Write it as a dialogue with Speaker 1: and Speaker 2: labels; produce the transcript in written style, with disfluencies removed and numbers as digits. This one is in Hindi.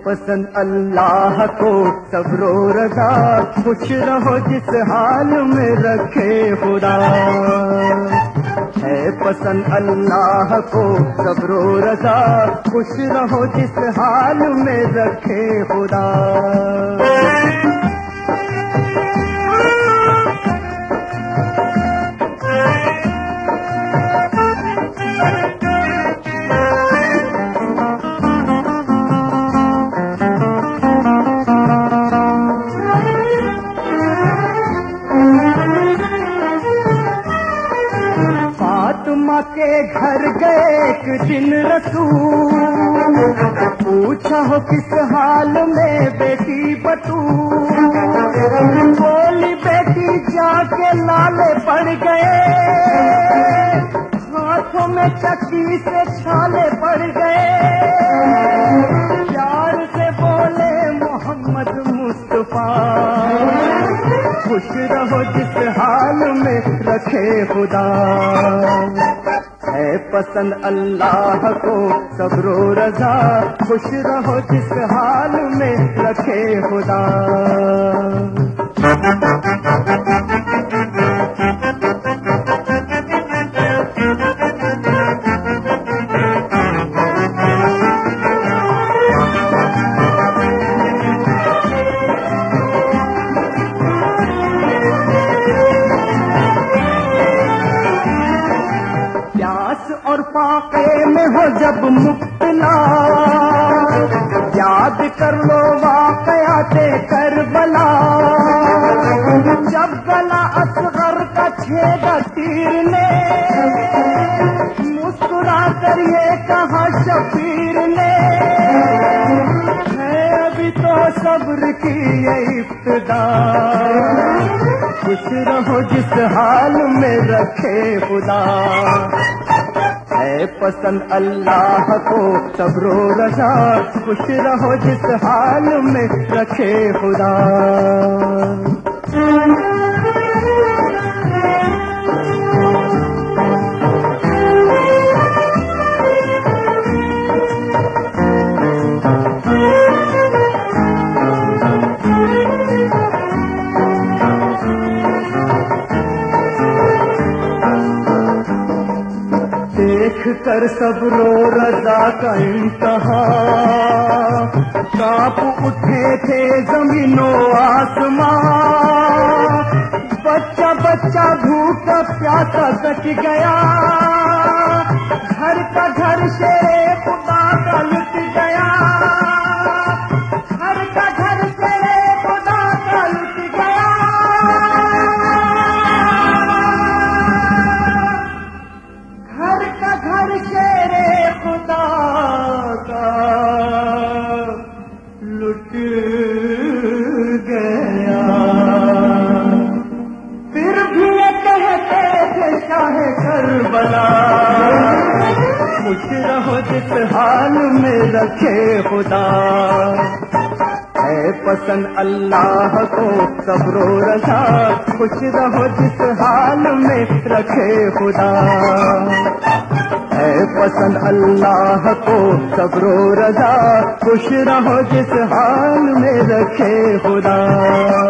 Speaker 1: पसंद अल्लाह को सब्रो रज़ा, खुश रहो जिस हाल में रखे खुदा। है पसंद अल्लाह को सब्रो रज़ा, खुश रहो जिस हाल में रखे खुदा। फातिमा के घर गए एक दिन रसूल, पूछा हो किस हाल में बेटी बतूल। बोली बेटी जाके लाले पड़ गए, हाथों में चक्की से छाले पड़ गए। प्यार से बोले मोहम्मद मुस्तफा, खुश रहो जिस हाल में रखे खुदा। है पसंद अल्लाह को सब्रो रज़ा, खुश रहो जिस हाल में रखे खुदा। और फाके में हो जब मुब्तला, याद कर लो वाक़याते करबला। जब गला असगर का छेदा तीर ने, मुस्कुरा कर ये कहा शबीर ने, है अभी तो सब्र की ये इब्तिदा। खुश रहो जिस हाल में रखे खुदा। है पसंद अल्लाह को सब्रो रज़ा, खुश रहो जिस हाल में रखे खुदा। देख कर सब्रो रज़ा का इंतहा, कांप उठे थे जमीनो आसमां। बच्चा बच्चा भूखा प्यासा कट गया, घर का घर शेरे खुदा का लुट गया। घर का घर शेरे खुदा का लुट गया। घर शेरे खुदा का लुट गया। फिर भी ये कहते थे शाहे करबला, खुश रहो जिस हाल में रखे खुदा। है पसंद अल्लाह को सब्रो रज़ा, खुश रहो जिस हाल में रखे खुदा। है पसंद अल्लाह को सब्रो रज़ा, खुश रहो जिस हाल में रखे खुदा।